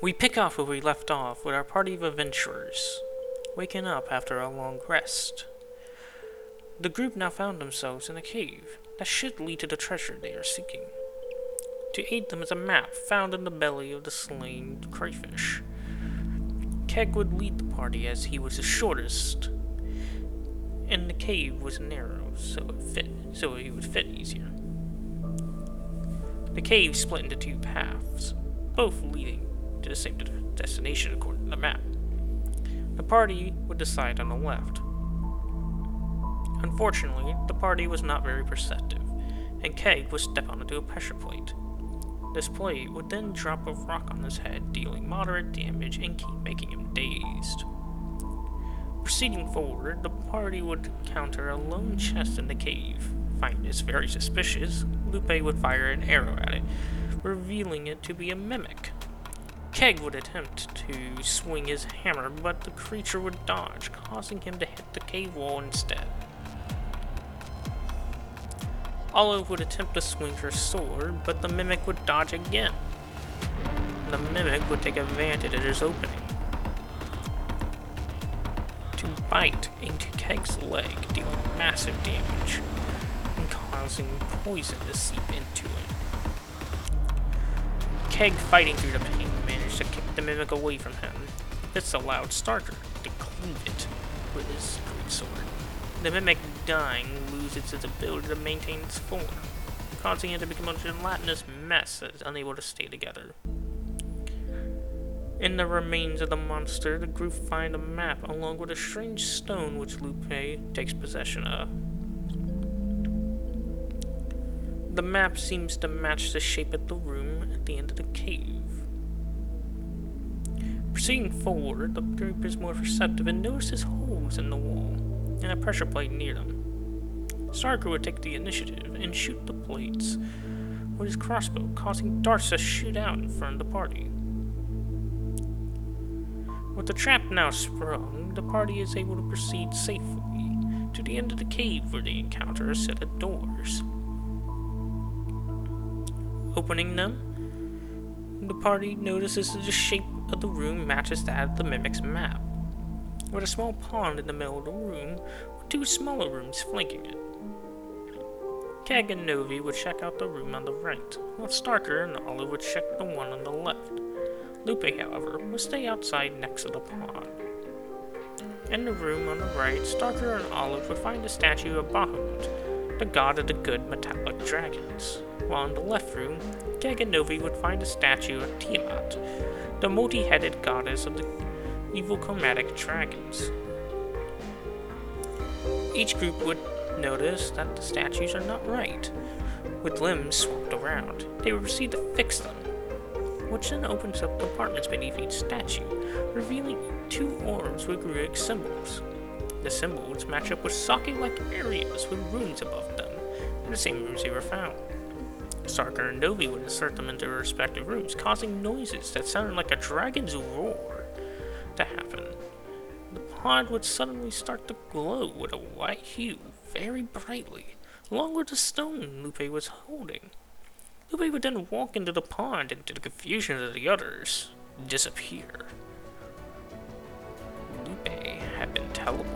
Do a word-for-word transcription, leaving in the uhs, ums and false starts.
We pick off where we left off with our party of adventurers, waking up after a long rest. The group now found themselves in a cave that should lead to the treasure they are seeking. To aid them is a map found in the belly of the slain crayfish. Keg would lead the party as he was the shortest, and the cave was narrow, so it fit, so he would fit easier. The cave split into two paths, both leading to the same destination according to the map. The party would decide on the left. Unfortunately, the party was not very perceptive, and Keg would step onto a pressure plate. This plate would then drop a rock on his head, dealing moderate damage and keep making him dazed. Proceeding forward, the party would encounter a lone chest in the cave. Finding this very suspicious, Lupe would fire an arrow at it, revealing it to be a mimic. Keg would attempt to swing his hammer, but the creature would dodge, causing him to hit the cave wall instead. Olive would attempt to swing her sword, but the mimic would dodge again. The mimic would take advantage of his opening to bite into Keg's leg, dealing massive damage and causing poison to seep into it. Keg, fighting through the pain, managed to kick the mimic away from him. This allowed Starker to cleave it with his greatsword. The mimic, dying, loses its ability to maintain its form, causing it to become a gelatinous mess that is unable to stay together. In the remains of the monster, the group find a map along with a strange stone which Lupe takes possession of. The map seems to match the shape of the room at the end of the cave. Proceeding forward, the group is more perceptive and notices holes in the wall and a pressure plate near them. Starker would take the initiative and shoot the plates with his crossbow, causing darts to shoot out in front of the party. With the trap now sprung, the party is able to proceed safely to the end of the cave where they encounter a set of doors. Opening them, the party notices that the shape of the room matches that of the mimic's map, with a small pond in the middle of the room with two smaller rooms flanking it. Keg and Novi would check out the room on the right, while Starker and Olive would check the one on the left. Lupe, however, would stay outside next to the pond. In the room on the right, Starker and Olive would find a statue of Bahamut, the god of the good metallic dragons, while in the left room, Keg and Novi would find a statue of Tiamat, the multi-headed goddess of the evil chromatic dragons. Each group would notice that the statues are not right, with limbs swapped around. They would proceed to fix them, which then opens up compartments beneath each statue, revealing two orbs with Gruic symbols. The symbols match up with socket-like areas with runes above them, in the same rooms they were found. Starker and Novi would insert them into their respective rooms, causing noises that sounded like a dragon's roar to happen. The pond would suddenly start to glow with a white hue very brightly, along with the stone Lupe was holding. Lupe would then walk into the pond and, to the confusion of the others, disappear. Lupe had been teleported.